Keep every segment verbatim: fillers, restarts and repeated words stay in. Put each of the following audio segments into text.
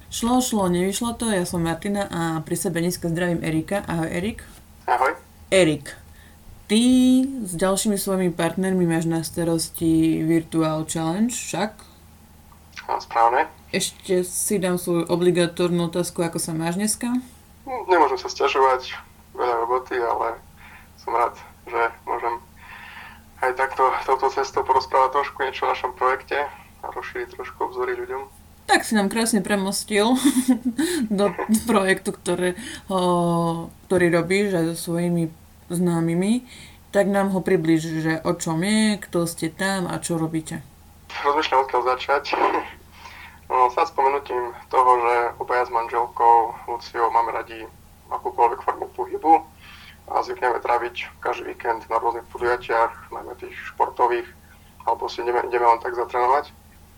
Šlo, šlo, nevyšlo to. Ja som Martina a pri sebe dneska zdravím Erika. Ahoj, Erik. Ahoj. Erik, ty s ďalšími svojimi partnermi máš na starosti Virtual Challenge, však? Áno, správne. Ešte si dám svoju obligatórnu otázku, ako sa máš dneska? Hm, Nemôžem sa sťažovať, veľa roboty, ale som rád, že môžem aj takto, touto cestou porozprávať trošku niečo o našom projekte a rozšíriť trošku obzory ľuďom. Tak si nám krásne premostil do projektu, ktoré, o, ktorý robíš aj so svojimi známymi. Tak nám ho približ, že o čom je, kto ste tam a čo robíte. Rozmýšľam, odkiaľ začať. No, sa spomenutím toho, že obaja s manželkou Luciou máme radi akúkoľvek formu pohybu a zvykneme tráviť každý víkend na rôznych podujatiach, najmä tých športových, alebo si ideme, ideme len tak zatrénovať.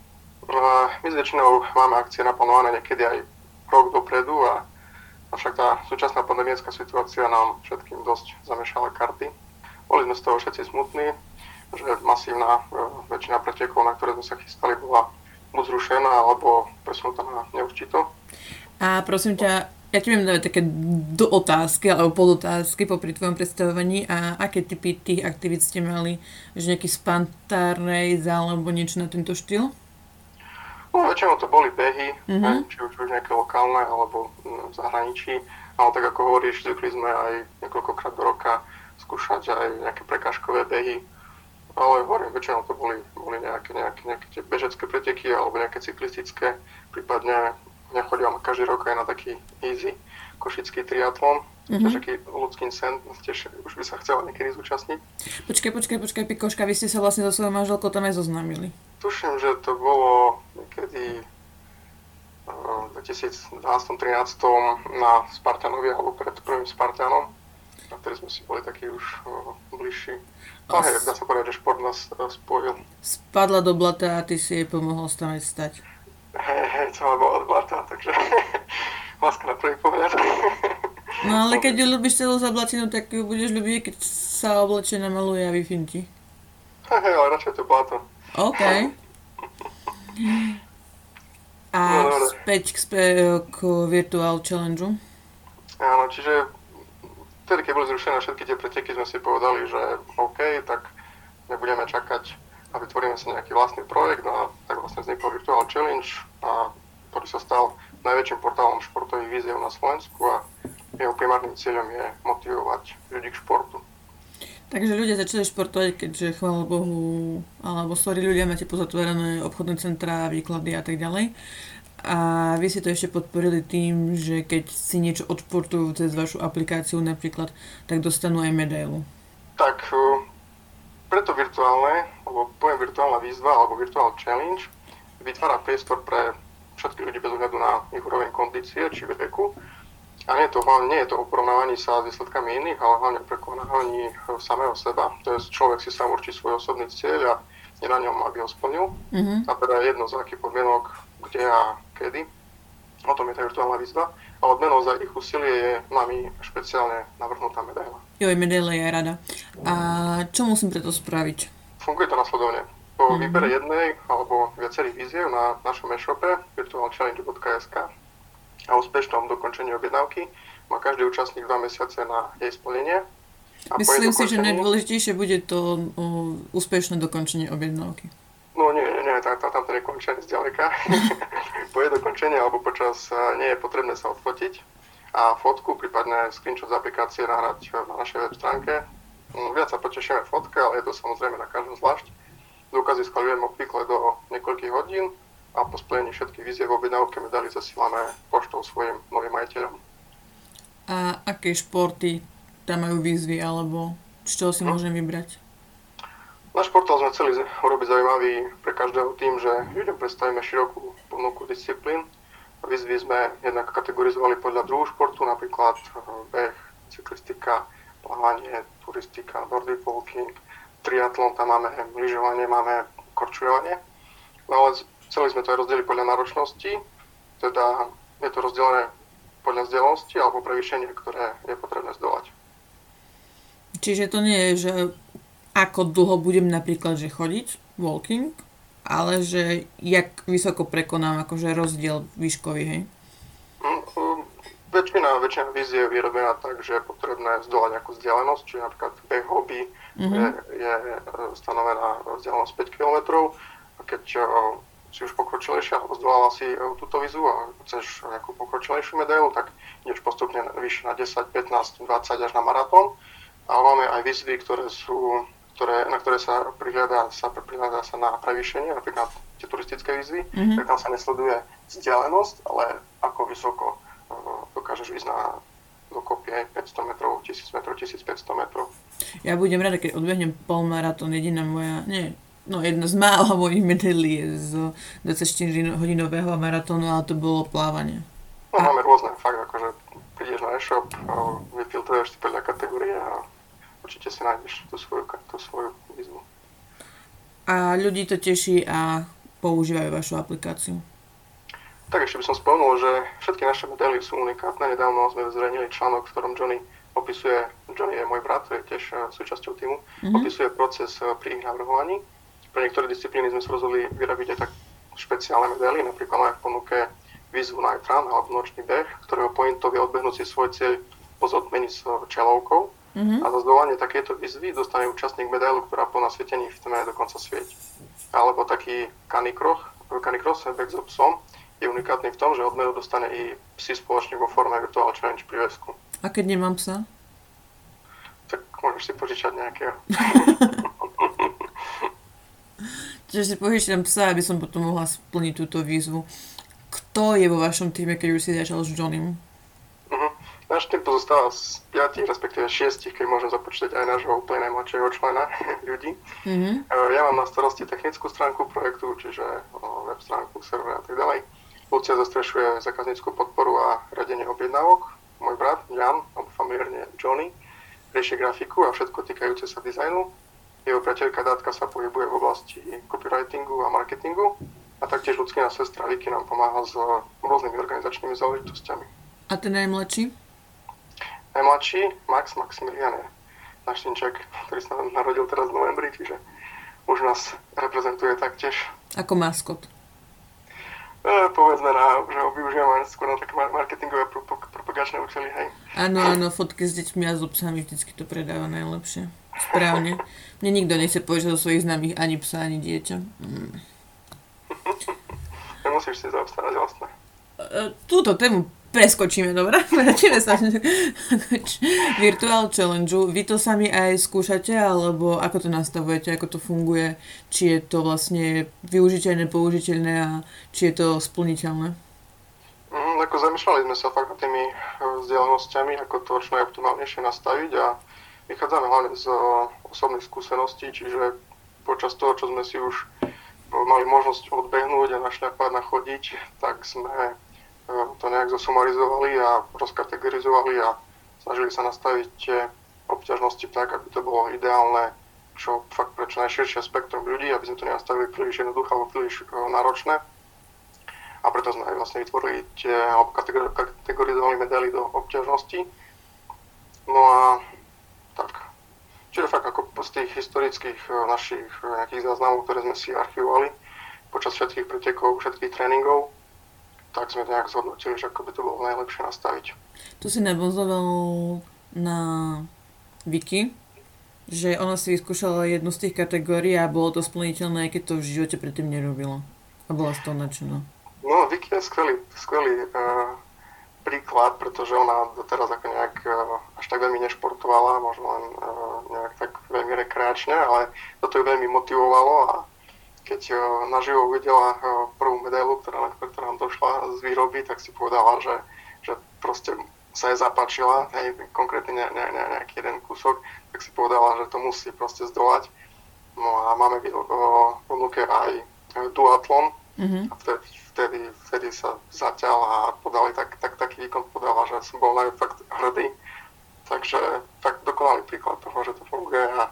My s väčšinou máme akcie naplánované niekedy aj rok dopredu, a avšak tá súčasná pandemická situácia nám všetkým dosť zamiešala karty. Boli sme z toho všetci smutní, že masívna väčšina pretekov, na ktoré sme sa chystali, bola buď zrušená alebo presunutá na neurčito. A prosím ťa, ja ti viem dávať také do otázky alebo podotázky popri tvojom predstavovaní. A aké typy tých aktivít ste mali? Že nejaký spantárnej alebo niečo na tento štýl? No, väčšinou to boli behy, Mhm. či už, už nejaké lokálne alebo v zahraničí, ale tak ako hovoríš, zvykli sme aj niekoľkokrát do roka skúšať aj nejaké prekážkové behy, ale hovorím, väčšinou to boli, boli nejaké, nejaké, nejaké tie bežecké preteky alebo nejaké cyklistické, prípadne nechodím každý rok aj na taký easy košický triatlon, Mhm. tiež taký ľudský sen, tiež už by sa chcela niekedy zúčastniť. Počkaj, počkaj, počkaj, Pikoška, vy ste sa vlastne so svojou manželkou tam aj zoznámili. Tuším, že to bolo niekedy v dvetisícdvanásť trinásť na Spartanovi alebo pred prvým Spartanom, na ktorý sme si boli takí už uh, bližší. No hej, dá sa povedať, že šport nás uh, spojil. Spadla do blata a ty si jej pomohol tam aj stať. Hej, hej, celá bola od blata, takže láska na prvý pohľad. No ale keď ju ľubíš celú zablatinu, tak ju budeš ľúbiť, keď sa oblečie, namaluje a vyfinti. Hej, hej, ale radšej to blato. OK. A No, dobre. späť k, spe- k Virtual Challengeu. Áno, čiže vtedy, keď boli zrušené všetky tie preteky, sme si povedali, že OK, tak nebudeme čakať a vytvoríme si nejaký vlastný projekt, a tak vlastne vznikol Virtual Challenge, a ktorý sa stal najväčším portálom športových víziev na Slovensku, a jeho primárnym cieľom je motivovať ľudí k športu. Takže ľudia začali športovať, keďže chvála Bohu, alebo sorry ľudia, máte pozatvorené obchodné centrá, výklady a tak ďalej. A vy si to ešte podporili tým, že keď si niečo odšportujú cez vašu aplikáciu napríklad, tak dostanú aj medailu. Tak uh, preto virtuálne, alebo poviem virtuálna výzva, alebo Virtual Challenge, vytvára priestor pre všetkých ľudí bez ohľadu na ich úroveň kondície či veku. A nie je to, nie je to o porovnávaní sa s výsledkami iných, ale hlavne o prekonávaní samého seba. To je, človek si sám určí svoj osobný cieľ a je na ňom, aby ho splnil. Mhm. A teda je jedno z akých podmienok, kde a kedy. O tom je tá virtuálna výzva. A odmenou za ich úsilie je nami špeciálne navrhnutá medaila. Joj, medaila je aj rada. A čo musím preto spraviť? Funguje to nasledovne. Po Mhm. výbere jednej alebo viacerých víziev na našom e-shope virtual challenge bodka es ká a úspešnom dokončení objednávky má každý účastník dva mesiace na jej splnenie. A po jej Myslím si, že dokončení- najdôležitejšie bude to o, úspešné dokončenie objednávky. No nie, nie, nie, tá, tá, tam to nekončí ani zďaleka. Po jej dokončení alebo počas eh, nie je potrebné sa odfotiť a fotku, prípadne screenshot z aplikácie nahrať na našej web stránke. Mm, Viac sa potešíme fotke, ale je to samozrejme na každom zvlášť. Dôkazy skladujeme obvykle do niekoľkých hodín a po splnení všetkých výziev v objednávke medaily zasielame poštou svojim novým majiteľom. A aké športy tam majú výzvy, alebo z čoho si No. môžem vybrať? Náš portál sme chceli urobiť zaujímavý pre každého tým, že ľuďom predstavíme širokú ponuku disciplín. Výzvy sme jednak kategorizovali podľa druhu športu, napríklad eh, beh, cyklistika, plávanie, turistika, nordic walking, triatlon, tam máme lyžovanie, máme korčuľovanie. No ale chceli sme to aj rozdeliť podľa náročnosti, teda je to rozdelené podľa vzdialenosti alebo prevýšenie, ktoré je potrebné zdolať. Čiže to nie je, že ako dlho budem napríklad že chodiť, walking, ale že jak vysoko prekonám akože rozdiel výškový, hej? väčšina, väčšina vízie je vyrobená tak, že je potrebné zdolať nejakú vzdialenosť, čiže napríklad beh hobby mm-hmm. je, je stanovená vzdialenosť päť kilometrov a keď si už pokročilejšia, alebo zdolala si túto výzvu a chceš nejakú pokročilejšiu medailu, tak ideš postupne vyššie na desať, pätnásť, dvadsať až na maratón. Ale máme aj výzvy, ktoré sú, ktoré, na ktoré sa prihľadá sa, prihľadá sa na prevýšenie, napríklad tie turistické výzvy, mm-hmm. tak tam sa nesleduje vzdialenosť, ale ako vysoko dokážeš ísť na dokopy aj päťsto metrov, tisíc metrov, tisícpäťsto metrov. Ja budem rada, keď odbehnem polmaratón, jediná moja, nie, no jedna z mála mojich medailí je z dvadsaťštyri hodinového maratónu, ale to bolo plávanie. No a... máme rôzne, fakt, akože prídeš na e-shop, vyfiltruješ si podľa kategórie a určite si nájdeš tú svoju, tú svoju výzvu. A ľudí to teší a používajú vašu aplikáciu. Tak ešte by som spomenul, že všetky naše medaily sú unikátne. Nedávno sme zverejnili článok, v ktorom Johnny opisuje, Johnny je môj brat, je tiež súčasťou týmu, mm-hmm. opisuje proces pri ich navrhovaní. Pre niektoré disciplíny sme sa rozhodli vyrobiť aj tak špeciálne medaily, napríklad máme v ponuke výzvu Night Run alebo nočný beh, ktorého pointou je odbehnúť si svoj cieľ po zotmení s čelovkou. Mm-hmm. A za zdolanie takéto výzvy dostane účastník medailu, ktorá po nasvietení v tme dokonca svieti. Alebo taký canicross, canicross beh so psom, je unikátny v tom, že odmenu dostane i psi spoločne vo forme Virtual Challenge prívesku. A keď nemám psa? Tak môžeš si požičať nejakého. Čiže si požičam psa, aby som potom mohla splniť túto výzvu. Kto je vo vašom týme, keď už si začal s Johnnym? Uh-huh. Náš tým pozostáva z piatich, respektíve šiestich, keď môžem započítať aj nášho úplne najmladšieho člena ľudí. Uh-huh. Ja mám na starosti technickú stránku projektu, čiže web stránku, server a tak ďalej. Lucia zastrešuje zákazníckú podporu a radenie objednávok. Môj brat Jan, alebo familiárne Johnny, rieši grafiku a všetko týkajúce sa dizajnu. Jeho priateľka Dátka sa pohybuje v oblasti copywritingu a marketingu. A taktiež ľudská sestra Vicky nám pomáha s rôznymi organizačnými záležitosťami. A ten najmladší? Najmladší Max Maximilian je náš synček, ktorý sa narodil teraz v novembri, čiže už nás reprezentuje taktiež. Ako maskot. E, povedzme, na, že ho využívame skôr na také marketingové pro, pro, propagačné účely, hej. Áno, áno, fotky s deťmi a s obsami vždycky to predáva najlepšie. Správne. Mne nikto nechce povedať zo svojich známych ani psa, ani dieťa. Mm. Nemusíš si zaobstarať vlastne. Túto tému preskočíme, dobre? Vrátime sa Virtual Challenge. Vy to sami aj skúšate, alebo ako to nastavujete, ako to funguje? Či je to vlastne využiteľné, použiteľné a či je to splniteľné? Mm, ako zamýšľali sme sa fakt nad tými vzdialenosťami, ako to čo najoptimálnejšie nastaviť a vychádzame hlavne z osobných skúseností, čiže počas toho, čo sme si už mali možnosť odbehnúť a našľapať, nachodiť, tak sme to nejak zosumarizovali a rozkategorizovali a snažili sa nastaviť tie obťažnosti tak, aby to bolo ideálne, čo fakt pre čo najširšie spektrum ľudí, aby sme to nenastavili príliš jednoduché alebo príliš náročné. A preto sme aj vlastne vytvorili tie, alebo kategorizovali medaily do obťažnosti. No a tak. Čiže fakt ako z tých historických našich nejakých záznamov, ktoré sme si archivovali počas všetkých pretekov, všetkých tréningov, tak sme to nejak zhodnotili, že ako by to bolo najlepšie nastaviť. Tu si nabozoval na Viki, že ona si vyskúšala jednu z tých kategórií a bolo to splniteľné, aj keď to v živote predtým nerobila. A bola z toho nadšená. No, Viki je skvelý, skvelý uh, príklad, pretože ona doteraz ako nejak uh, až tak veľmi nešportovala, možno len uh, nejak tak veľmi rekreačne, ale toto ju veľmi motivovalo a keď naživo uvidela prvú medailu, ktorá, ktorá nám došla z výroby, tak si povedala, že, že proste sa jej zapáčila, hej, konkrétne ne, ne, ne, nejaký jeden kúsok, tak si povedala, že to musí proste zdolať. No a máme v ponuke aj duatlon, mm-hmm. a vtedy, vtedy, vtedy sa zatiaľ a podali tak, tak, taký výkon, podala, že som bol na ňu fakt hrdý. Takže tak dokonalý príklad toho, že to funguje a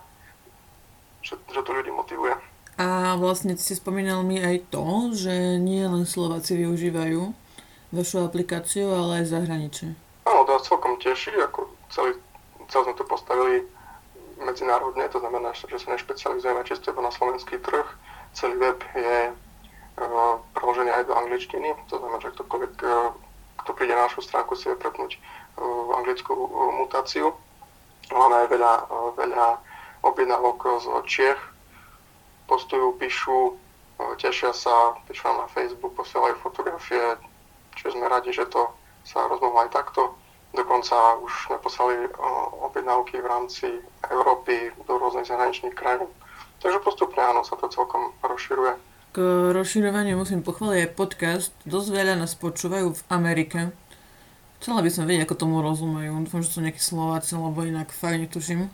že, že to ľudí motivuje. A vlastne si spomínal mi aj to, že nie len Slováci využívajú vašu aplikáciu, ale aj zahraničie. Áno, to nás celkom teší, ako celý, celý sme to postavili medzinárodne, to znamená, že sa nešpecializujeme čisto iba na slovenský trh. Celý web je uh, preložený aj do angličtiny, to znamená, že ktokoľvek, uh, kto príde príde na našu stránku, si vie prepnúť uh, anglickú uh, mutáciu. Máme aj veľa, uh, veľa objednávok z Čiech, postujú, píšu, uh, tešia sa, píšu nám na Facebook, posielajú fotografie, čiže sme radi, že to sa rozmohlo aj takto. Dokonca už sme poslali uh, objednávky v rámci Európy do rôznych zahraničných krajín. Takže postupne áno, sa to celkom rozširuje. K rozširovaniu musím pochváliť aj podcast. Dosť veľa nás počúvajú v Amerike. Chcela by som vedieť, ako tomu rozumejú. Dúfam, že sú nejakí Slováci, lebo inak fakt netuším.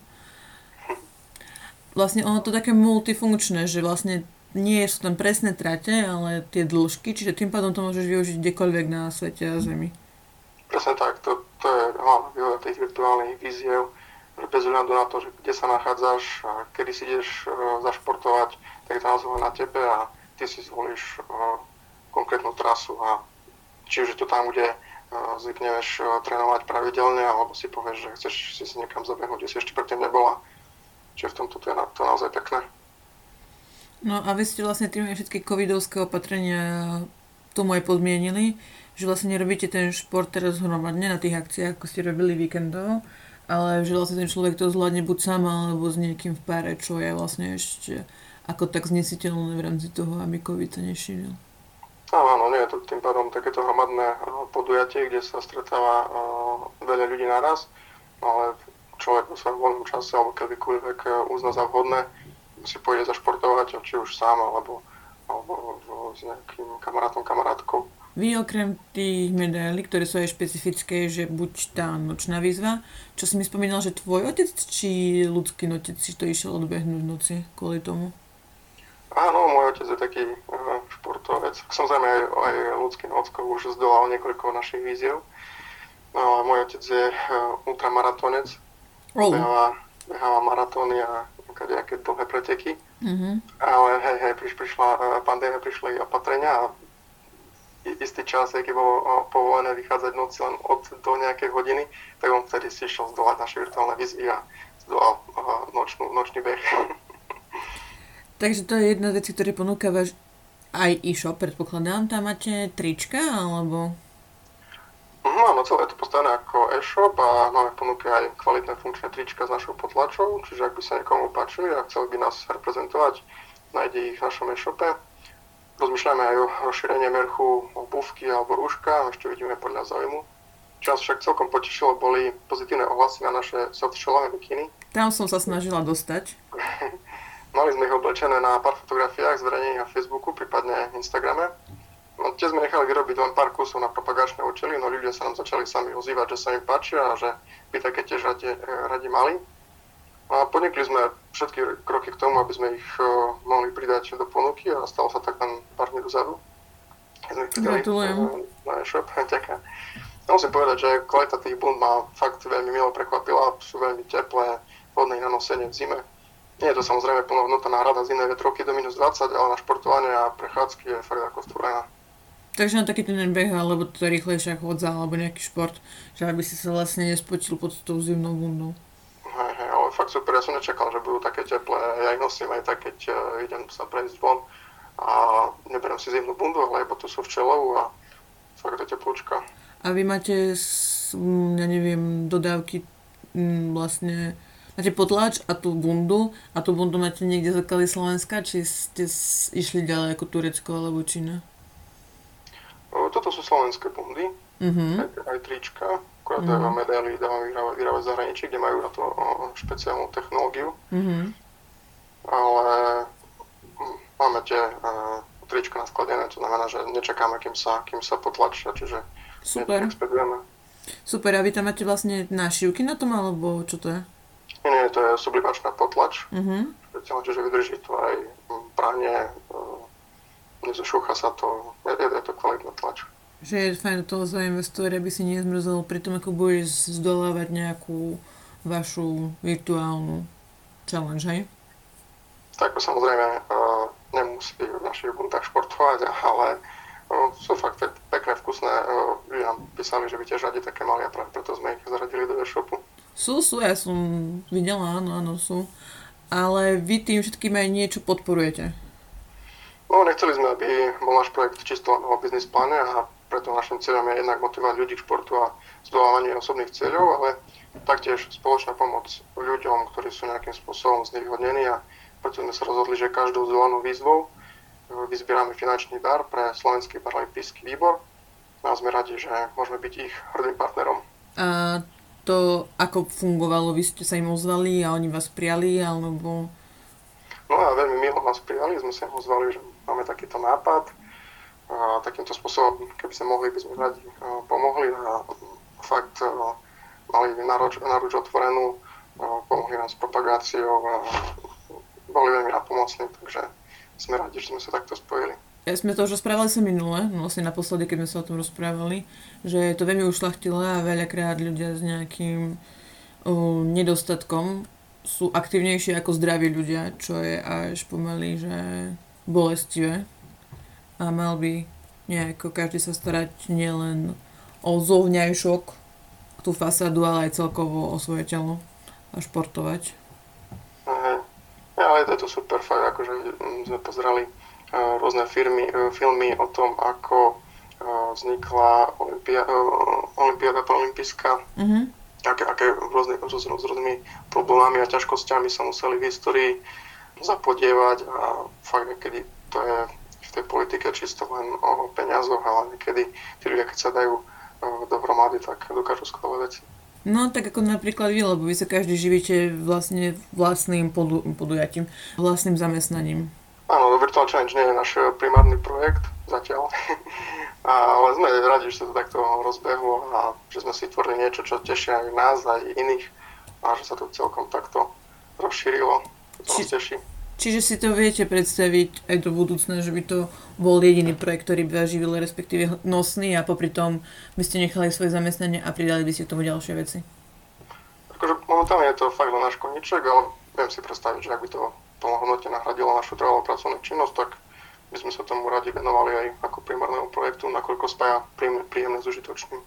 Vlastne ono to také multifunkčné, že vlastne nie sú tam presné trate, ale tie dĺžky, čiže tým pádom to môžeš využiť kdekoľvek na svete a zemi. Presne tak, to, to je hlavná výhoda tých virtuálnych víziev, že bez ohľadu na to, že kde sa nachádzaš a kedy si ideš uh, zašportovať, tak je to naozaj na tebe a ty si zvolíš uh, konkrétnu trasu a či už je to tam, kde uh, zvykneš uh, trénovať pravidelne, alebo si povieš, že chceš si, si niekam zabehnúť, kde si ešte predtým nebola. Čiže v tomto to je, na, to je naozaj pekné. No a vy ste vlastne tým všetky covidovské opatrenia tomu aj podmienili, že vlastne nerobíte ten šport teraz hromadne na tých akciách, ako ste robili víkendovo, ale že vlastne ten človek to zvládne buď sám, alebo s niekým v páre, čo je vlastne ešte ako tak znesiteľné v rámci toho, aby COVID sa nešíril. Áno, áno, nie je to tým pádom takéto hromadné podujatie, kde sa stretáva uh, veľa ľudí naraz, ale človek vo svojom voľnom čase alebo kedykoľvek uzná za vhodné, si pôjde zašportovať, či už sám, alebo, alebo s nejakým kamarátom, kamarátkou. Vy okrem tých medailí, ktoré sú aj špecifické, že buď tá nočná výzva, čo si mi spomínal, že tvoj otec, či ľudský otec si to išiel odbehnúť v noci kvôli tomu? Áno, môj otec je taký uh, športovec. Samozrejme aj, aj ľudský nocko už zdolal niekoľko našich víziev. No, môj otec je uh, ultramaratónec. Oh. Beháva, beháva maratóny a nejaké dlhé preteky. Uh-huh. Ale hej, hej, priš, prišla uh, pandémia, prišli opatrenia a istý čas, keď bolo uh, povolené vychádzať v noci len od do nejakej hodiny, tak on vtedy si išiel zdolať naše virtuálne výzvy a zdolal uh, nočnú, nočný beh. Takže to je jedna z vecí, ktoré ponúka váš aj e-shop, predpokladám. Tam máte trička, alebo? No, áno, celé je to postavené ako e-shop a máme ponuke aj kvalitné funkčné trička s našou potlačou, čiže ak by sa niekomu páčili a chceli by nás reprezentovať, nájde ich v našom e-shope. Rozmýšľame aj o rozšírenie merchu obuvky alebo rúška, ešte vidíme podľa záujmu. Čo nás však celkom potešilo, boli pozitívne ohlasy na naše softshellové bikiny. Tam som sa snažila dostať. Mali sme ich oblečené na pár fotografiách zverejnených na Facebooku, prípadne Instagrame. No, tie sme nechali vyrobiť len pár kusov na propagačné účely, no ľudia sa nám začali sami ozývať, že sa im páčia a že by také tiež radi, radi mali. A podnikli sme všetky kroky k tomu, aby sme ich uh, mohli pridať do ponuky a stalo sa tak len pár dní dozadu. Gratulujem. Na e-shop, ďakujem. Ja musím povedať, že kvalita tých bund ma fakt veľmi milo prekvapila, sú veľmi teplé, vhodné na nosenie v zime. Nie je to samozrejme plnohodnotná náhrada zimnej vetrovky do minus dvadsať, ale na športovanie a prechádzky je fakt ako stvorená. Takže na taký ten beh, alebo to rýchlejšia chodza, alebo nejaký šport, že aby si sa vlastne nespotil pod tou zimnou bundou. Hej, hej, ale fakt super, ja som nečakal, že budú také teplé, ja ich nosím aj tak, keď uh, idem sa prejsť von a neberiem si zimnú bundu, ale iba tu sú včelov a fakt je teplúčka. A vy máte, ja neviem, dodávky m, vlastne, máte potlač a tú bundu a tú bundu máte niekde z okolí Slovenska, či ste išli ďalej ako Turecko alebo Čína? Toto sú slovenské bundy, uh-huh. aj, aj trička, akurát uh-huh. dávam medaily, dávam vyhrávať, vyhrávať v zahraničí, kde majú na to o, špeciálnu technológiu. Uh-huh. Ale m, máme tie uh, trička naskladené, to znamená, že nečakáme, kým sa, kým sa potlačia, čiže super. Expedujeme. Super, a vy tam máte vlastne nášivky na tom, alebo čo to je? Nie, nie, to je sublimačná potlač, uh-huh. špeciálne, čiže vydrží to aj pranie, uh, nezošúcha sa to, je, je to kvalitná tlač. Že je fajn do toho zainvestovať, aby si nezmrzol pri tom, ako budeš zdolávať nejakú vašu virtuálnu challenge, hej? Tak samozrejme uh, nemusí v našich buntách športovať, ale uh, sú fakt pekné, vkusné. Uh, ľudia nám písali, že by tiež radi také mali a práve preto sme ich zaradili do e-shopu. Sú, sú, ja som videla, áno, áno, sú. Ale vy tým všetkým aj niečo podporujete. No, nechceli sme, aby bol náš projekt čisto na biznis pláne a preto našim cieľom je jednak motivovať ľudí k športu a zdolávanie osobných cieľov, ale taktiež spoločná pomoc ľuďom, ktorí sú nejakým spôsobom znevýhodnení a preto sme sa rozhodli, že každou zvolenú výzvou vyzbierame finančný dar pre Slovenský paralympijský výbor a sme radi, že môžeme byť ich hrdým partnerom. A to ako fungovalo? Vy ste sa im ozvali a oni vás prijali, alebo... No a veľmi milo nás prijali, sme sa im ozvali, že máme takýto nápad. A takýmto spôsobom, keby sme mohli, by sme radi pomohli a fakt mali náruč, náruč otvorenú, pomohli nám s propagáciou a boli veľmi napomocní, takže sme radi, že sme sa takto spojili. Ja sme to už rozprávali sa minule, vlastne naposledy, keď sme sa o tom rozprávali, že to veľmi ušľachtilé a veľakrát ľudia s nejakým uh, nedostatkom sú aktívnejší ako zdraví ľudia, čo je až pomaly, že bolestivé. A mal by nejako každý sa starať nielen o zovňajšok, tú fasádu, ale aj celkovo o svoje telo a športovať. Aha. Ja, ale to je to super fakt, akože sme pozerali uh, rôzne firmy, uh, filmy o tom, ako uh, vznikla Olympia- uh, Olympiáda paralympijská, uh-huh. aké, aké rôzne, s rôznymi problémami a ťažkosťami sa museli v histórii zapodievať a fakt niekedy to je v tej politike čisto len o peniazoch, ale niekedy tí ľudia, keď sa dajú dohromady, tak dokážu skvelé veci. No tak ako napríklad vy, lebo vy sa každý živíte vlastne vlastným podu- podujatím, vlastným zamestnaním. Áno, Virtual Challenge nie je náš primárny projekt zatiaľ, ale sme radi, že sa to takto rozbehlo a že sme si tvorili niečo, čo teší aj nás, aj iných a že sa to celkom takto rozšírilo. To nás teší. Čiže si to viete predstaviť aj do budúcna, že by to bol jediný projekt, ktorý by vás živil, respektíve nosný a popri tom by ste nechali svoje zamestnanie a pridali by ste k tomu ďalšie veci? Akože momentálne je to fakt len náš koníček, ale viem si predstaviť, že ak by to plnohodnotne nahradilo našu trvalú pracovnú činnosť, tak by sme sa tomu radi venovali aj ako primárnemu projektu, nakoľko spája príjemné s užitočným.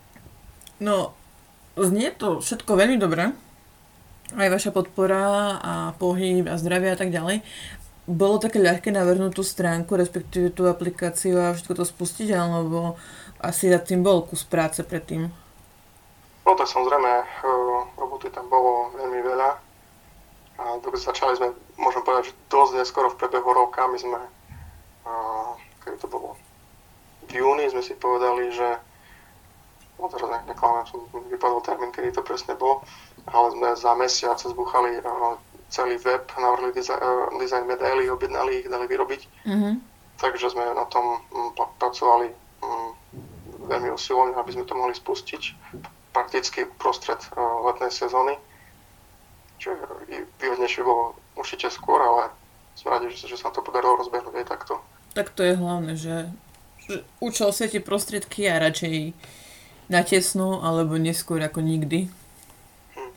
No, znie to všetko veľmi dobre. Aj vaša podpora a pohyb a zdravie a tak ďalej. Bolo také ľahké navrhnúť tú stránku, respektíve tú aplikáciu a všetko to spustiť, alebo asi za tým bol kus práce predtým? No tak samozrejme, roboty tam bolo veľmi veľa. A začali sme, môžem povedať, že dosť neskoro v priebehu roka. My sme, keď to bolo v júni, sme si povedali, že no teraz neklamám, som vypadol termín, kedy to presne bolo, ale sme za mesiac zbúchali uh, celý web, navrhli dizajn, uh, dizajn medailí, objednali ich, dali vyrobiť. Mm-hmm. Takže sme na tom um, pracovali um, veľmi usilovne, aby sme to mohli spustiť prakticky prostred uh, letnej sezóny. Čiže výhodnejšie bolo určite skôr, ale sme radi, že, že sa to podarilo rozbehnúť aj takto. Tak to je hlavné, že, že účel svätí prostriedky a radšej natesno alebo neskôr ako nikdy. Hm.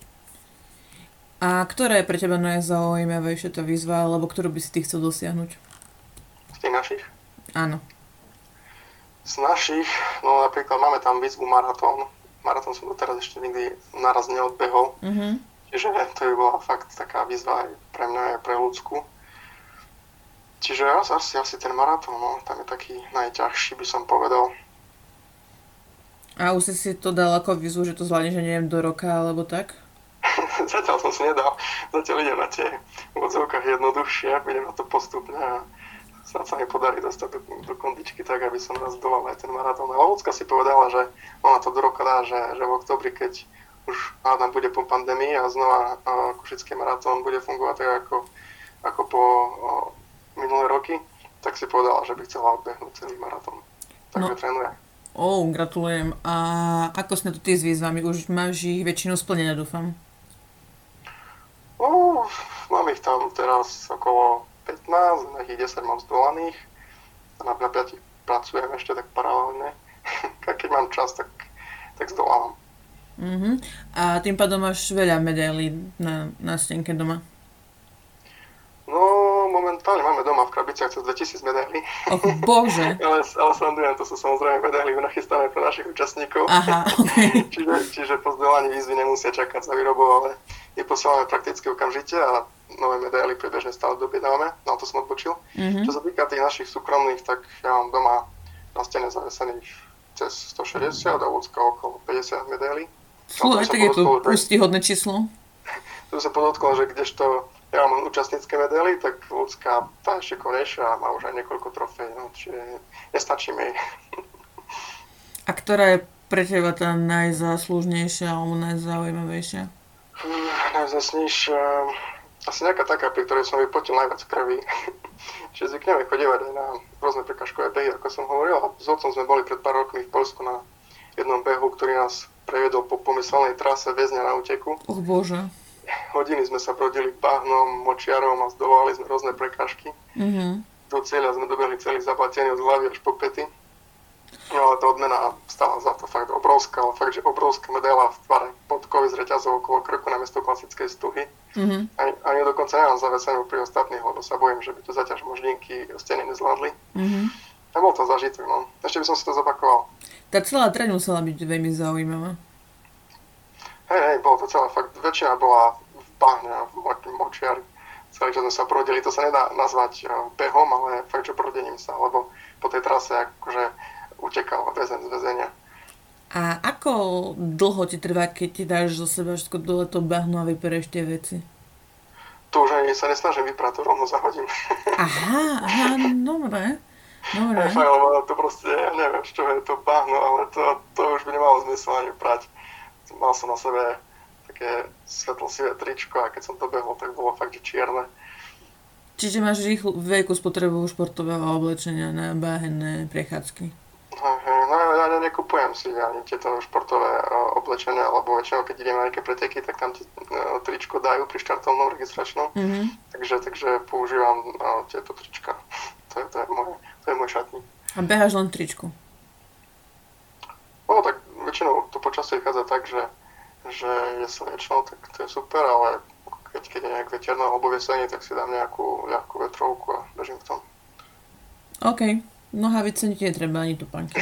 A ktorá je pre teba najzaujímavejšia tá výzva, alebo ktorú by si ty chcel dosiahnuť? Z tých našich? Áno. Z našich, no napríklad máme tam výzvu maratón. Maratón som doteraz ešte nikdy naraz neodbehol. Uh-huh. Čiže to by bola fakt taká výzva aj pre mňa, aj pre ľudskú. Čiže asi, asi ten maratón, no, tam je taký najťažší, by som povedal. A už si si to dal ako výzvu, že to zvládneš, že neviem, do roka alebo tak? Zatiaľ som si nedal. Zatiaľ idem na tie v odzovkách jednoduchšie, idem na to postupne a snad sa mi podarí dostať do, do kondičky tak, aby som raz dolal aj ten maratón. Ale Lucka si povedala, že ona to do roka dá, že, že v oktobri, keď už hádam bude po pandémii a znova uh, Košický maratón bude fungovať tak ako, ako po uh, minulé roky, tak si povedala, že by chcela odbehnúť celý maratón. Takže no. Trénuje. Ó, oh, gratulujem. A ako sme tu ty s výzvami? Už máš ich väčšinu splnené, dúfam? No, mám ich tam teraz okolo pätnásť, na ich desať mám zdolaných. A na, na piatich pracujem ešte tak paralelne. Keď mám čas, tak, tak zdolávam. Uh-huh. A tým pádom máš veľa medailí na, na stenke doma? No, momentálne máme doma v krabiciach cez dvetisíc medailí. Oh, bože. ale, ale srandujem, to sú samozrejme medaily nachystané pre našich účastníkov. Aha, okay. čiže, čiže po zdolaní výzvy nemusia čakať za výrobou, ale je posielame prakticky okamžite a nové medaily priebežne stále dobjednávame. Na to som odbočil. Mm-hmm. Čo sa týka tých našich súkromných, tak ja mám doma na stene zavesených cez stošesťdesiat a ľudská okolo päťdesiat medailí. Fú, aj tak je to úctyhodné číslo. Tu sa podotklo, že kdežto ja mám účastnícke medaily, tak ľudská tá je šikovnejšia a má už aj niekoľko trofej, no, čiže nestačí mi. A ktorá je pre teba tá najzáslužnejšia alebo najzaujímavejšia? Hmm, najzásnejšia... Asi nejaká taká, pri ktorej som vypotil najviac krvi. Čiže zvykneme chodívať aj na rôzne prekažkové behy, ako som hovoril. A s otcom sme boli pred pár rokmi v Poľsku na jednom behu, ktorý nás previedol po pomyselnej trase väzňa na úteku. Och bože. Hodiny sme sa brodili bahnom, močiarom a zdolovali sme rôzne prekážky. Mhm. Do cieľa sme dobehli celý zaplatený od hlavy až po pety. No ale tá odmena stala za to fakt obrovská, ale fakt, že obrovská medaila v tvare podkovy z reťazov okolo krku namiesto klasickej stuhy. Mm-hmm. Ani, ani dokonca nemám zavesenú pri ostatných, lebo sa bojím, že by to zaťaž moždinky steny nezvládli. Mm-hmm. A bol to zažitok, no. Ešte by som si to zopakoval. Tá celá trať musela byť veľmi zaujímavá. Hej, hej, bolo to celé fakt, väčšina bola v bahne a v močiari. Celý čas sme sa prodili, to sa nedá nazvať behom, ale fakt, že prodením sa, lebo po tej trase akože utekal väzeň z väzenia. A ako dlho ti trvá, keď ti dáš zo seba všetko dole to bahno a vypereš tie veci? To už ani sa nesnažím vyprať, to rovno zahodím. Aha, aha, dobre. Dobre. Ja, fakt, lebo to proste, ja neviem, čo je to bahno, ale to, to už by nemalo zmysel ani prať. Mal som na sebe také svetlo-sivé tričko a keď som to behol, tak bolo fakt, že čierne. Čiže máš rýchlu, veľkú spotrebu športového oblečenia na báhenné prechádzky? No ja nekupujem si ani tieto športové uh, oblečenia, lebo väčšinou, keď idem na nejaké preteky, tak tam ti uh, tričko dajú pri štartovnom registračnom. Mm-hmm. Takže, takže používam uh, tieto trička. To je, to je, môj, to je môj šatník. A beháš len tričku? No tak väčšinou to počasie vychádza tak, že, že je slnečno, tak to je super, ale keď, keď je nejak veterno alebo vesenie, tak si dám nejakú ľahkú vetrovku a bežím v tom. OK. Nohavice ti netreba, ani topánky.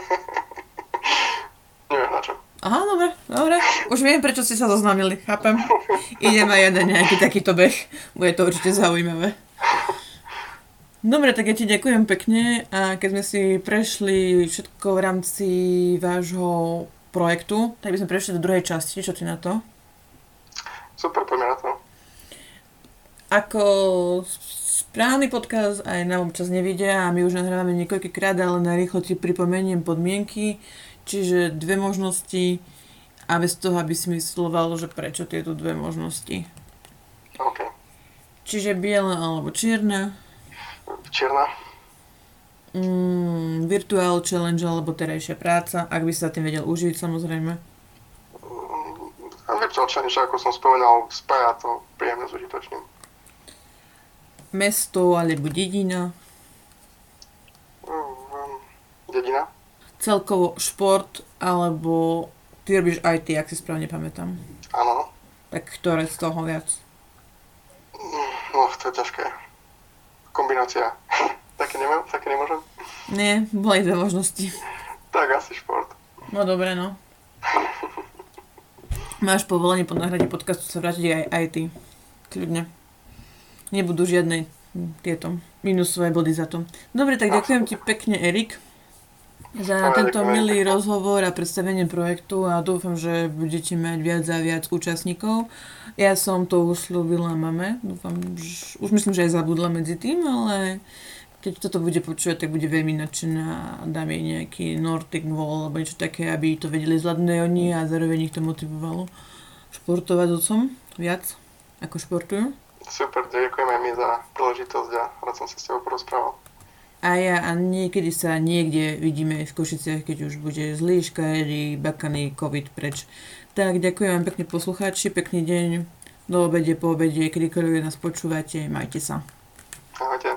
Neviem na čo. Aha, dobre, dobre. Už viem, prečo ste sa zoznámili, chápem. Idem aj jeden nejaký takýto beh. Bude to určite zaujímavé. Dobre, tak ja ti ďakujem pekne a keď sme si prešli všetko v rámci vášho projektu, tak by sme prešli do druhej časti. Čo ty na to? Super, poďme na to. Ako správny podcast aj nám občas nevidia a my už nahrávame niekoľkýkrát, ale na rýchlo ti pripomeniem podmienky, čiže dve možnosti a bez toho, aby si mysloval, že prečo tieto dve možnosti. OK. Čiže biela alebo čierna. Čierna. Mm, virtual challenge alebo terajšia práca, ak by sa tým vedel užiť, samozrejme. Mm, virtual challenge, ako som spomenal, spája to príjemne s užitočným. Mesto alebo dedina. Mm, dedina. Celkovo šport alebo ty robíš í té, ak si správne pamätám. Áno. Tak ktoré z toho viac? No, to je ťažké. Kombinácia. Také nemám, také nemôžem. Nie, boli dve možnosti. Tak asi šport. No dobre, no. Máš povolenie po nahrade podcastu sa vrátiť aj í té. Kľudne. Nebudú žiadne tieto minusové body za to. Dobre, tak ďakujem ti pekne, Erik, za tento milý rozhovor a predstavenie projektu a dúfam, že budete mať viac a viac účastníkov. Ja som to usľúbila mame, dúfam, že, už myslím, že aj zabudla medzi tým, ale keď toto bude počúvať, tak bude veľmi nadšená a dám jej nejaký Nordic Wall alebo niečo také, aby to vedeli zvládnuť oni a zároveň ich to motivovalo športovať s otcom viac, ako športujú. Super, ďakujem aj my za príležitosť a rád som sa s tebou porozprával. A ja a niekedy sa niekde vidíme v Košiciach, keď už bude zlý, škaredý, bakaný COVID preč. Tak ďakujem vám pekne poslucháči, pekný deň, do obede, po obede, kedykoľvek nás počúvate, majte sa. Ahojte.